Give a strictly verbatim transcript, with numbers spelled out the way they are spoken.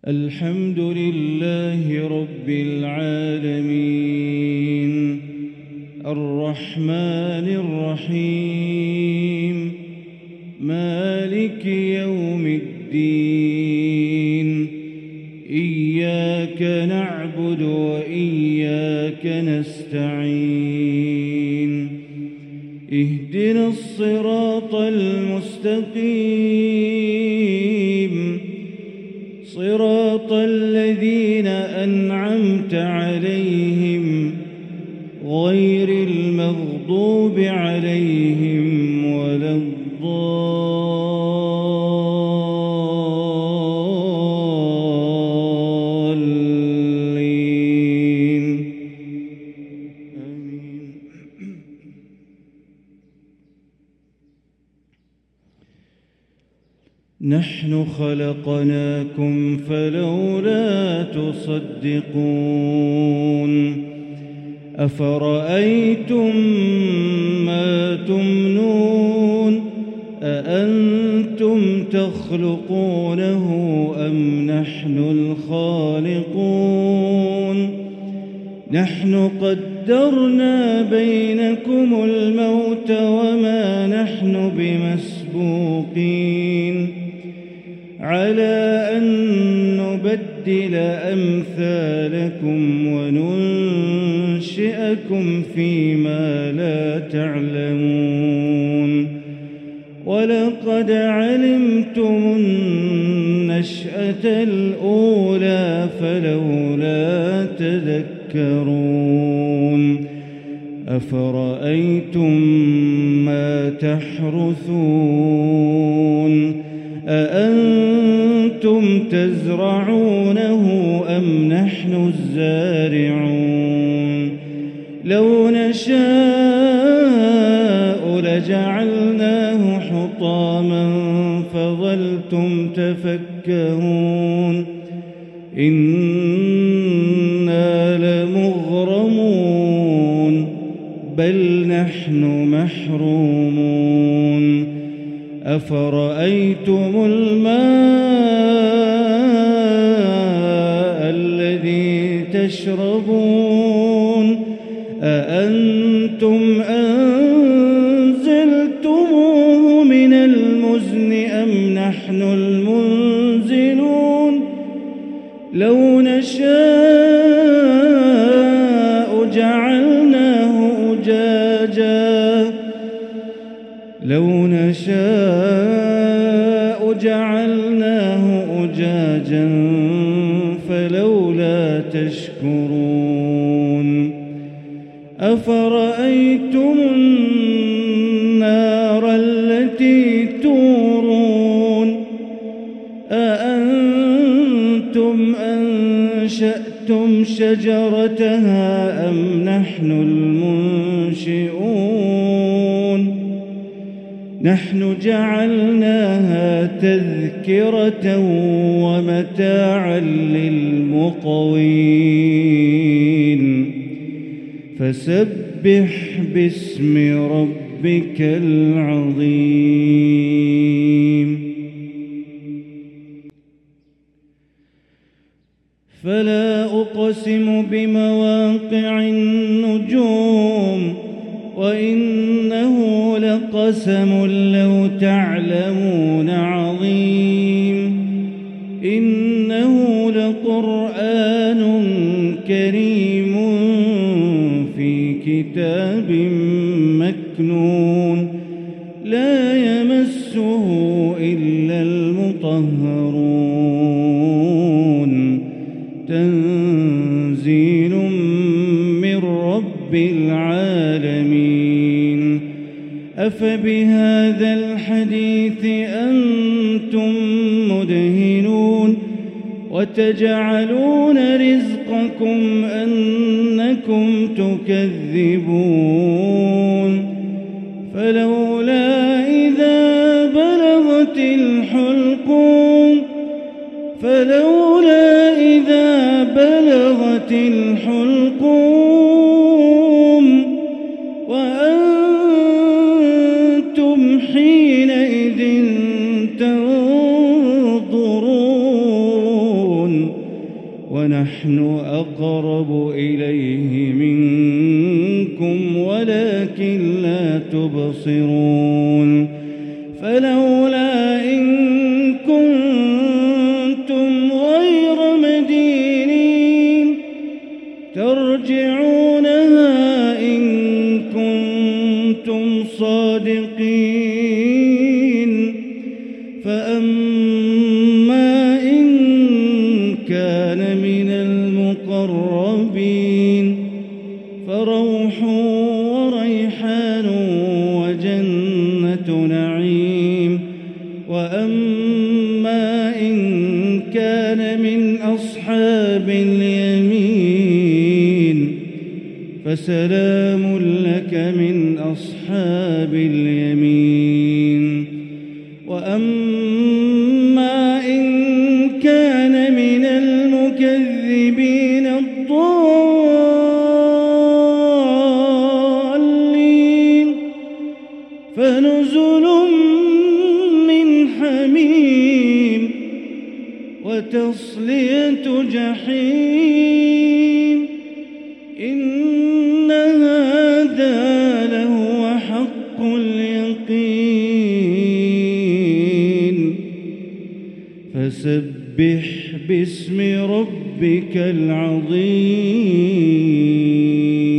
الحمد لله رب العالمين الرحمن الرحيم مالك يوم الدين إياك نعبد وإياك نستعين اهدنا الصراط المستقيم صراط الذين أنعمت عليهم غير المغضوب عليهم ولا الضالين آمين. نحن خلقناكم فلولا تصدقون أفرأيتم ما تمنون أأنتم تخلقونه أم نحن الخالقون نحن قدرنا بينكم الموت وما نحن بمسبوقين على أن نبدل أمثالكم وننشئكم فيما لا تعلمون ولقد علمتم النشأة الأولى فلولا تذكرون أفرأيتم ما تحرثون أأنتم تزرعونه أم نحن الزارعون لو نشاء لجعلناه حطاما فظلتم تفكرون إنا لمغرمون بل نحن محرومون أفرأيتم الماء الذي تشربون أأنتم أنزلتموه من المزن أم نحن المنزلون لو نشاء جعلناه أجاجا لو نشاء جعلناه أجاجا فلولا تشكرون أفرأيتم النار التي تورون أأنتم أنشأتم شجرتها أم نحن المنشئون نحن جعلناها تذكرة ومتاعا للمقوين فسبح باسم ربك العظيم فلا أقسم بمواقع النجوم وإنه لقسم لو تعلمون عظيم إنه لقرآن كريم في كتاب مكنون لا يمسه إلا المطهرون تنزيل من رب العالمين أفبهذا الحديث أنتم مدهنون وتجعلون رزقكم أنكم تكذبون فلولا إذا بلغت الحلقوم فلولا إذا بلغت الحلقوم وأنتم حينئذ تنظرون ونحن أقرب إليه منكم ولكن لا تبصرون فلولا إن كنتم غير مدينين ترجعونها إن كنتم صادقين فأما إن كان من المقربين فروح وريحان وجنة نعيم وأما إن كان من أصحاب اليمين فسلام لك من أصحاب اليمين وأما إن كان من المكذبين الضالين فنزل من حميم وتصلية جحيم إن هذا لهو حق اليقين فسبح باسم ربك العظيم.